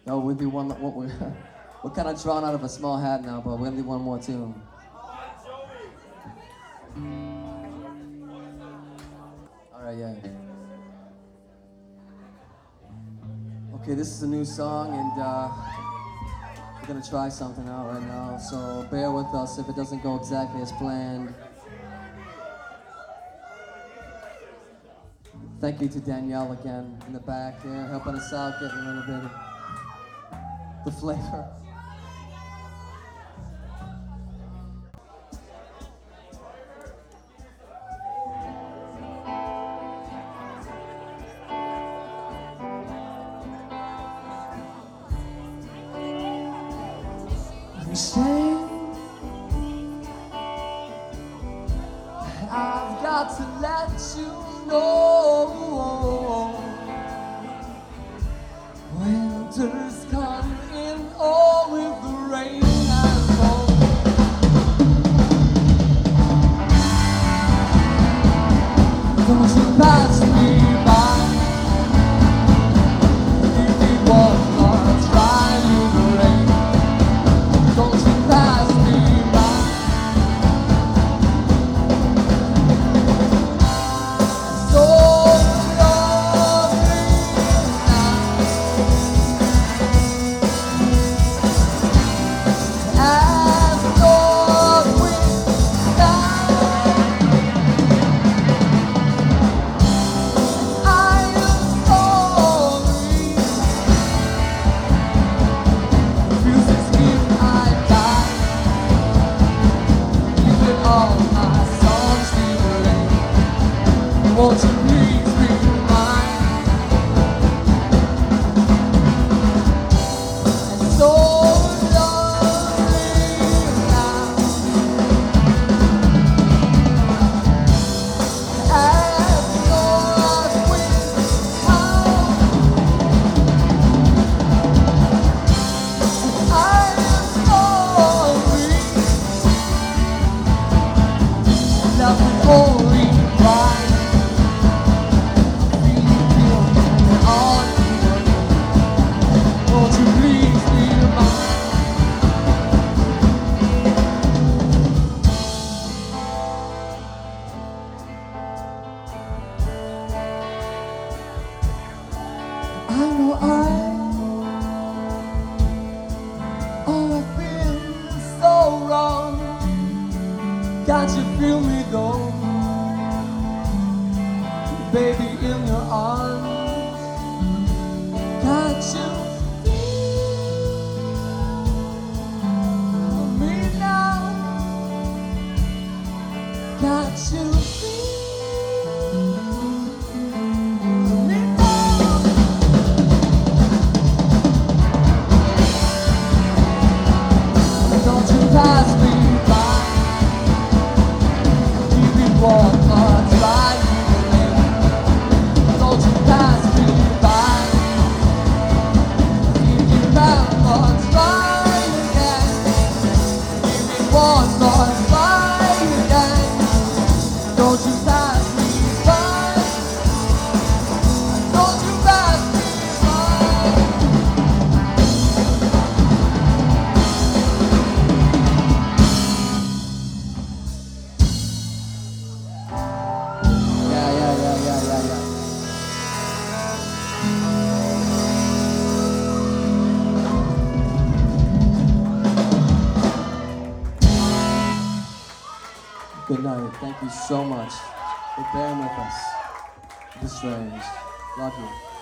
No, we'll do one. We're kind of drawn out of a small hat now, but we're gonna do one more tune. All right, yeah. Okay, this is a new song, and we're gonna try something out right now. So bear with us if it doesn't go exactly as planned. Thank you to Danielle again in the back there, helping us out, getting a little bit of the flavor. I'm saying I've got to let you know winter's coming, oh, with the rain and cold. Don't you pass me by. If it was not trying the rain, don't you pass me by. So lonely now, as Lord winds down. I am sorry, feels as if I died. Even all my songs feel late. Won't you please be mine? And so lonely now, as Lord winds howl. I am sorry, love will only cry. Won't you please be mine? I know I've been so wrong. Can't you feel me though? Baby, in your arms. Can't you feel me now? Can't you feel me now? Don't you pass me by. If it was not right, don't you pass me by. If you found what's right again, if it was not right again, don't you pass me by. Don't you pass me by. Yeah. Good night. Thank you so much for bearing with us. The Strange. Love you.